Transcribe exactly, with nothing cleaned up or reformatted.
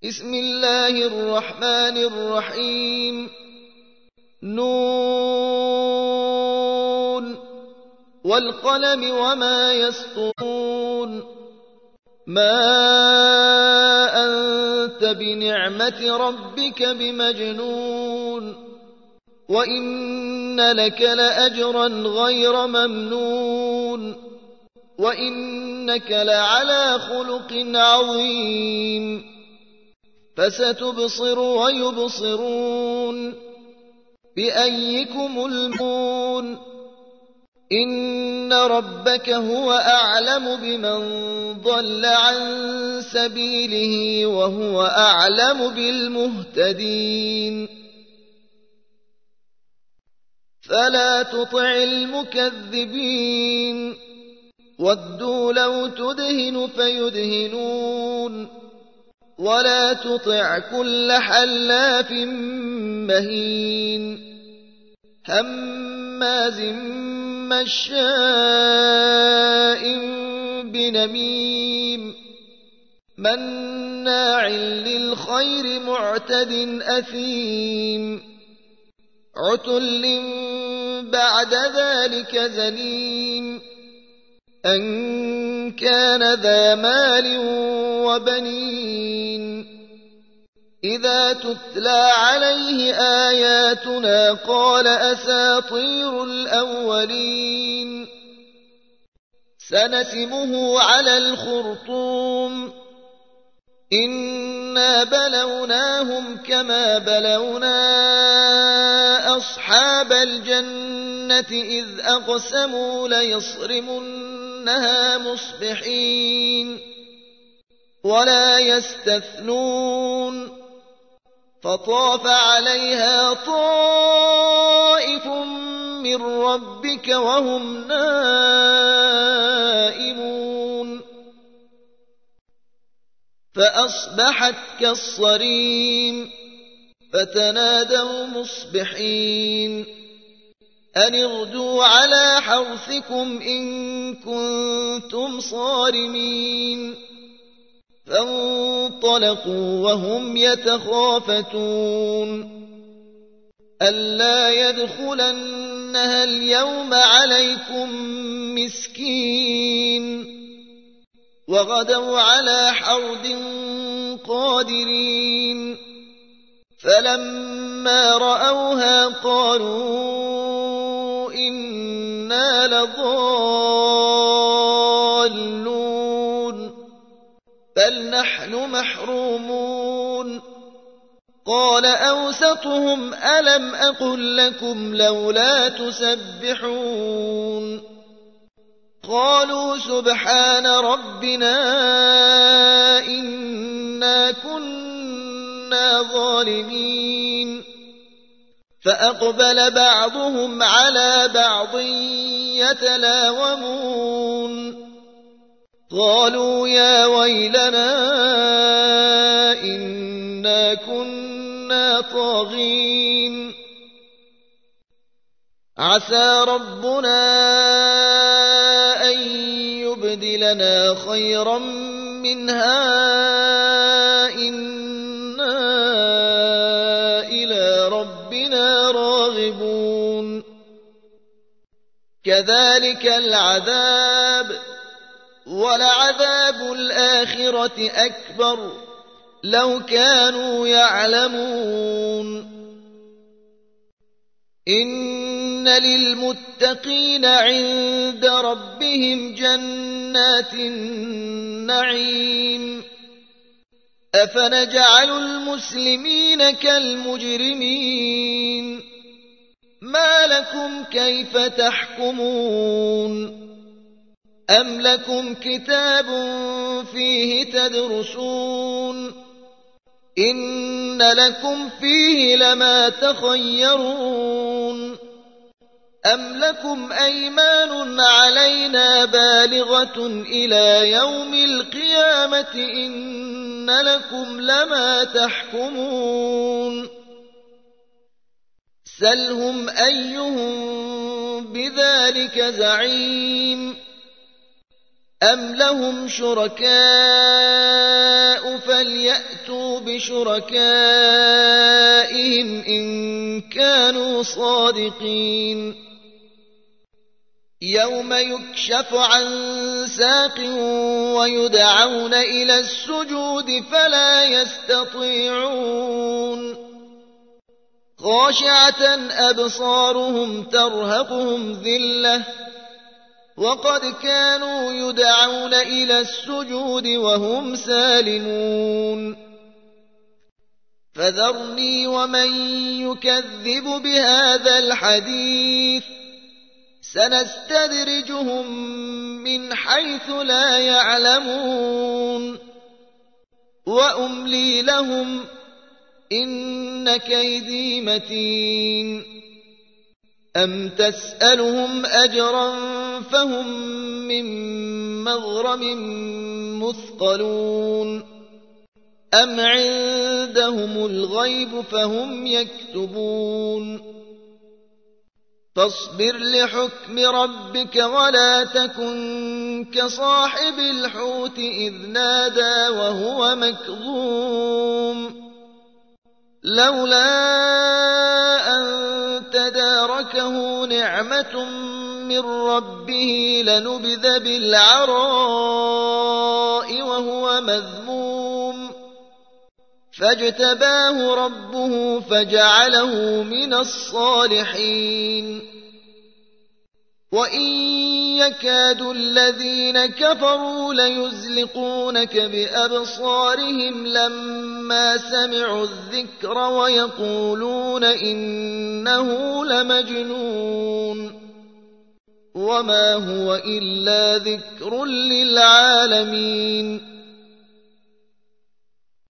بسم الله الرحمن الرحيم نون والقلم وما يسطرون ما أنت بنعمة ربك بمجنون وإن لك لأجرا غير ممنون وإنك لعلى خلق عظيم فستبصر ويبصرون بأيكم المفتون إن ربك هو أعلم بمن ضل عن سبيله وهو أعلم بالمهتدين فلا تطع المكذبين ودوا لو تدهن فيدهنون ولا تطع كل حلاف مهين هماز مشاء بنميم مناع للخير معتد أثيم عتل بعد ذلك زنيم أن كان ذا مال وبنين إذا تتلى عليه آياتنا قال أساطير الأولين سنسمه على الخرطوم إنا بلوناهم كما بلونا أصحاب الجنة إذ أقسموا ليصرمنها مصبحين ولا يستثنون فطاف عليها طائف من ربك وهم نائمون فأصبحت كالصريم فتنادوا مصبحين أن اغدوا على حرثكم إن كنتم صارمين فانطلقوا وهم يتخافتون ألا يدخلنها اليوم عليكم مسكين وغدوا على حرد قادرين فلما رأوها قالوا إنا لضالون بل نحن محرومون قال أوسطهم ألم أقل لكم لولا تسبحون قالوا سبحان ربنا إنا كنا ظالمين فأقبل بعضهم على بعض يتلاومون قالوا يا ويلنا إنا كنا طاغين عسى ربنا أن يبدلنا خيرا منها إنا إلى ربنا راغبون كذلك العذاب ولعذاب الآخرة أكبر لو كانوا يعلمون إن للمتقين عند ربهم جنات النعيم أفنجعل المسلمين كالمجرمين ما لكم كيف تحكمون أم لكم كتاب فيه تدرسون إن لكم فيه لما تخيرون أم لكم أيمان علينا بالغة إلى يوم القيامة إن لكم لما تحكمون سلهم أيهم بذلك زعيم أَمْ لَهُمْ شُرَكَاءُ فَلْيَأْتُوا بِشُرَكَائِهِمْ إِن كَانُوا صَادِقِينَ يَوْمَ يُكْشَفُ عَن سَاقٍ وَيُدْعَوْنَ إِلَى السُّجُودِ فَلَا يَسْتَطِيعُونَ خَاشِعَةً أَبْصَارُهُمْ تَرْهَقُهُمْ ذِلَّةٌ وَقَدْ كَانُوا يُدْعَوْنَ إِلَى السُّجُودِ وَهُمْ سَالِمُونَ فَذَرْنِي وَمَن يُكَذِّبُ بِهَذَا الْحَدِيثِ سَنَسْتَدْرِجُهُم مِّنْ حَيْثُ لَا يَعْلَمُونَ وَأُمْلِي لَهُمْ إِنَّ كَيْدِي مَتِينٌ أَمْ تَسْأَلُهُمْ أَجْرًا فَهُم مِّن مَّغْرَمٍ مُّثْقَلُونَ أَمْ عِندَهُمُ الْغَيْبُ فَهُمْ يَكْتُبُونَ فاصبر لحكم ربك ولا تكن كصاحب الحوت إذ نادى وهو مكظوم لولا أن تداركه نعمة من ربه لنبذ بالعراء وهو مذموم فاجتباه ربه فجعله من الصالحين وإن يكاد الذين كفروا ليزلقونك بأبصارهم لما سمعوا الذكر ويقولون إنه لمجنون وما هو إلا ذكر للعالمين